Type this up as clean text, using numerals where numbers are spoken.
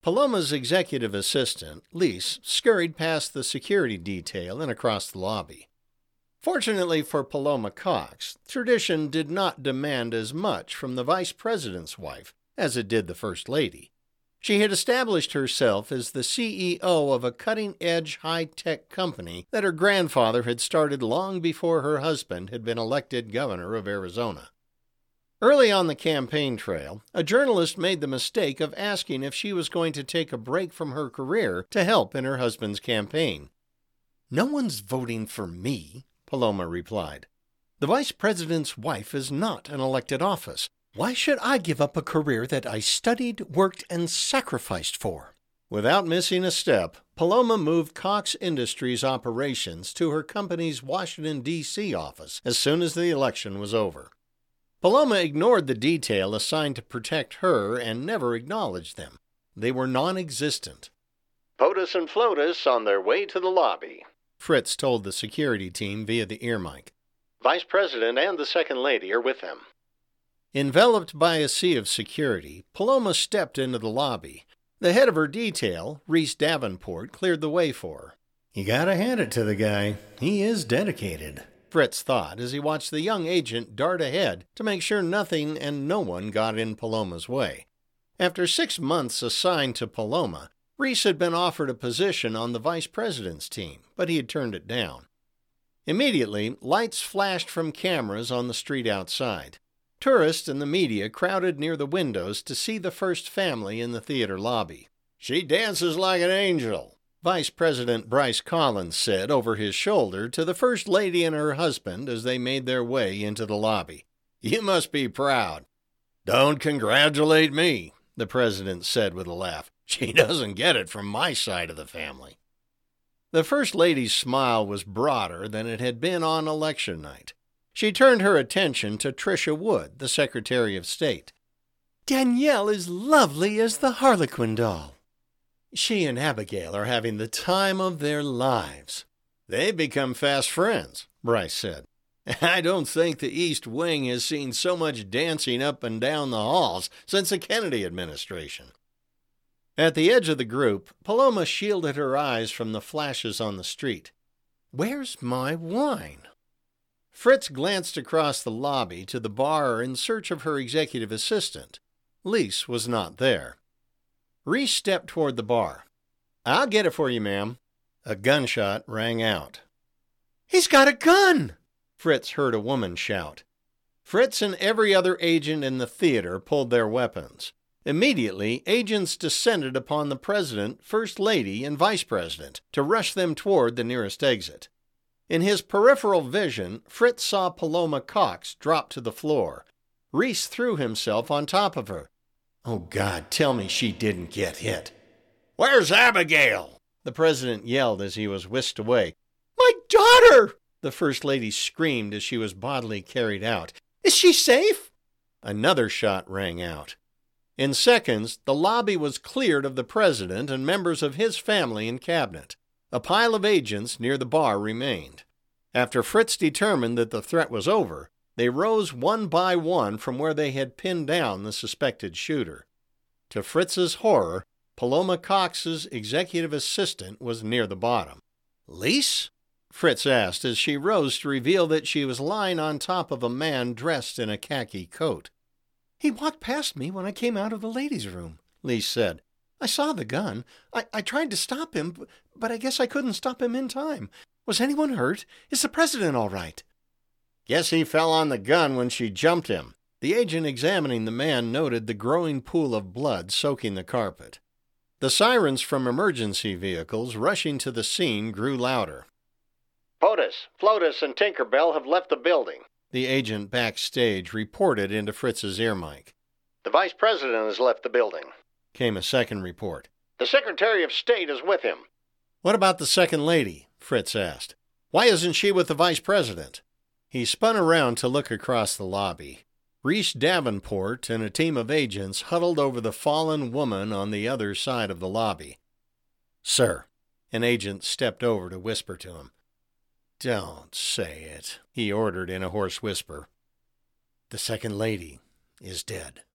Paloma's executive assistant, Lise, scurried past the security detail and across the lobby. Fortunately for Paloma Cox, tradition did not demand as much from the vice president's wife as it did the first lady. She had established herself as the CEO of a cutting-edge high-tech company that her grandfather had started long before her husband had been elected governor of Arizona. Early on the campaign trail, a journalist made the mistake of asking if she was going to take a break from her career to help in her husband's campaign. "No one's voting for me," Paloma replied. "The vice president's wife is not an elected office. Why should I give up a career that I studied, worked, and sacrificed for?" Without missing a step, Paloma moved Cox Industries operations to her company's Washington, D.C. office as soon as the election was over. Paloma ignored the detail assigned to protect her and never acknowledged them. They were non-existent. "POTUS and FLOTUS on their way to the lobby," Fritz told the security team via the ear mic. "Vice President and the Second Lady are with them." Enveloped by a sea of security, Paloma stepped into the lobby. The head of her detail, Reese Davenport, cleared the way for her. "You gotta hand it to the guy. He is dedicated," Fritz thought as he watched the young agent dart ahead to make sure nothing and no one got in Paloma's way. After 6 months assigned to Paloma, Reese had been offered a position on the vice president's team, but he had turned it down. Immediately, lights flashed from cameras on the street outside. Tourists and the media crowded near the windows to see the first family in the theater lobby. "She dances like an angel," Vice President Bryce Collins said over his shoulder to the First Lady and her husband as they made their way into the lobby. "You must be proud." "Don't congratulate me," the president said with a laugh. "She doesn't get it from my side of the family." The First Lady's smile was broader than it had been on election night. She turned her attention to Tricia Wood, the Secretary of State. "Danielle is lovely as the Harlequin doll. She and Abigail are having the time of their lives." "They've become fast friends," Bryce said. "I don't think the East Wing has seen so much dancing up and down the halls since the Kennedy administration." At the edge of the group, Paloma shielded her eyes from the flashes on the street. "Where's my wine?" Fritz glanced across the lobby to the bar in search of her executive assistant. Lise was not there. Reese stepped toward the bar. "I'll get it for you, ma'am." A gunshot rang out. "He's got a gun!" Fritz heard a woman shout. Fritz and every other agent in the theater pulled their weapons. Immediately, agents descended upon the president, first lady, and vice president to rush them toward the nearest exit. In his peripheral vision, Fritz saw Paloma Cox drop to the floor. Reese threw himself on top of her. "Oh, God, tell me she didn't get hit." "Where's Abigail?" the president yelled as he was whisked away. "My daughter!" the first lady screamed as she was bodily carried out. "Is she safe?" Another shot rang out. In seconds, the lobby was cleared of the president and members of his family and cabinet. A pile of agents near the bar remained. After Fritz determined that the threat was over, they rose one by one from where they had pinned down the suspected shooter. To Fritz's horror, Paloma Cox's executive assistant was near the bottom. "Lise?" Fritz asked as she rose to reveal that she was lying on top of a man dressed in a khaki coat. "He walked past me when I came out of the ladies' room," Lise said. "I saw the gun. I tried to stop him, but I guess I couldn't stop him in time. Was anyone hurt? Is the president all right?" "Guess he fell on the gun when she jumped him." The agent examining the man noted the growing pool of blood soaking the carpet. The sirens from emergency vehicles rushing to the scene grew louder. "POTUS, FLOTUS, and Tinkerbell have left the building," the agent backstage reported into Fritz's ear mic. "The vice president has left the building," came a second report. "The Secretary of State is with him." "What about the second lady?" Fritz asked. "Why isn't she with the vice president?" He spun around to look across the lobby. Reese Davenport and a team of agents huddled over the fallen woman on the other side of the lobby. "Sir," an agent stepped over to whisper to him. "Don't say it," he ordered in a hoarse whisper. "The second lady is dead."